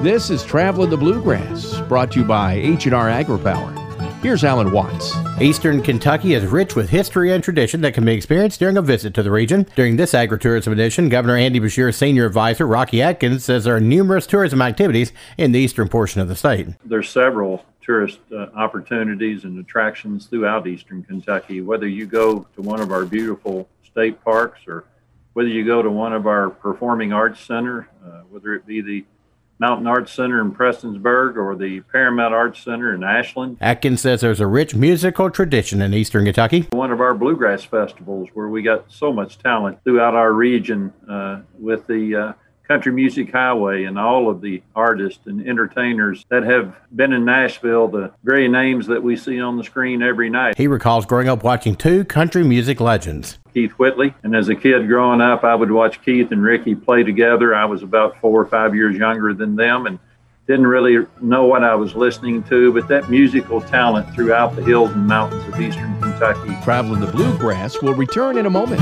This is Traveling the Bluegrass, brought to you by H&R AgriPower. Here's Alan Watts. Eastern Kentucky is rich with history and tradition that can be experienced during a visit to the region. During this agritourism edition, Governor Andy Beshear's senior advisor, Rocky Atkins, says there are numerous tourism activities in the eastern portion of the state. There's several tourist opportunities and attractions throughout eastern Kentucky, whether you go to one of our beautiful state parks or whether you go to one of our performing arts center, whether it be the Mountain Arts Center in Prestonsburg or the Paramount Arts Center in Ashland. Atkins says there's a rich musical tradition in eastern Kentucky. One of our bluegrass festivals where we got so much talent throughout our region with the Country Music Highway and all of the artists and entertainers that have been in Nashville, the very names that we see on the screen every night. He recalls growing up watching two country music legends. Keith Whitley, and as a kid growing up, I would watch Keith and Ricky play together. I was about 4 or 5 years younger than them and didn't really know what I was listening to, but that musical talent throughout the hills and mountains of eastern Kentucky. Traveling the Bluegrass will return in a moment.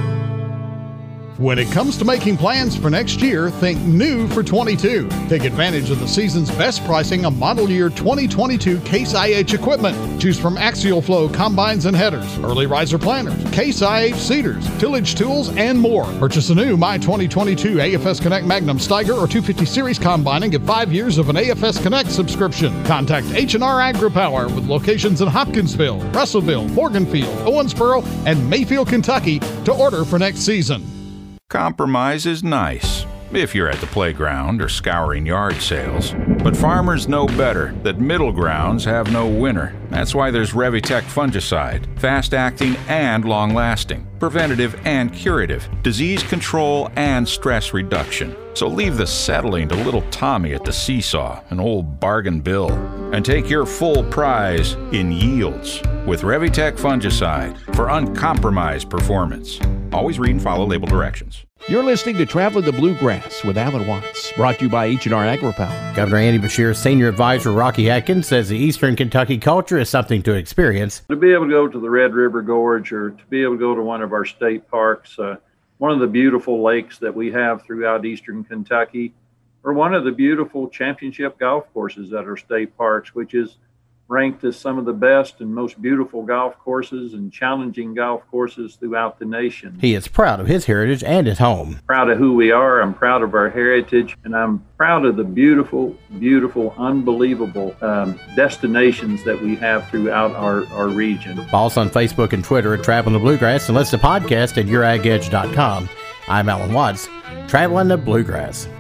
When it comes to making plans for next year, think new for 22. Take advantage of the season's best pricing on model year 2022 Case IH equipment. Choose from Axial Flow combines and headers, early riser planters, Case IH seeders, tillage tools, and more. Purchase a new My 2022 AFS Connect Magnum Steiger or 250 Series combine and get 5 years of an AFS Connect subscription. Contact H&R AgriPower with locations in Hopkinsville, Russellville, Morganfield, Owensboro, and Mayfield, Kentucky to order for next season. Compromise is nice if you're at the playground or scouring yard sales. But farmers know better that middle grounds have no winner. That's why there's Revitec fungicide, fast-acting and long-lasting, preventative and curative, disease control and stress reduction. So leave the settling to little Tommy at the seesaw, an old bargain bill, and take your full prize in yields with Revitec fungicide for uncompromised performance. Always read and follow label directions. You're listening to Traveling the Bluegrass with Alan Watts, brought to you by H&R AgriPower. Governor Andy Beshear's senior advisor, Rocky Atkins, says the eastern Kentucky culture is something to experience. To be able to go to the Red River Gorge or to be able to go to one of our state parks, one of the beautiful lakes that we have throughout eastern Kentucky, or one of the beautiful championship golf courses at our state parks, which is ranked as some of the best and most beautiful golf courses and challenging golf courses throughout the nation. He is proud of his heritage and his home. Proud of who we are. I'm proud of our heritage, and I'm proud of the beautiful, beautiful, unbelievable destinations that we have throughout our region. Follow us on Facebook and Twitter at Traveling the Bluegrass and listen to the podcast at YourAgEdge.com. I'm Alan Watts, Traveling the Bluegrass.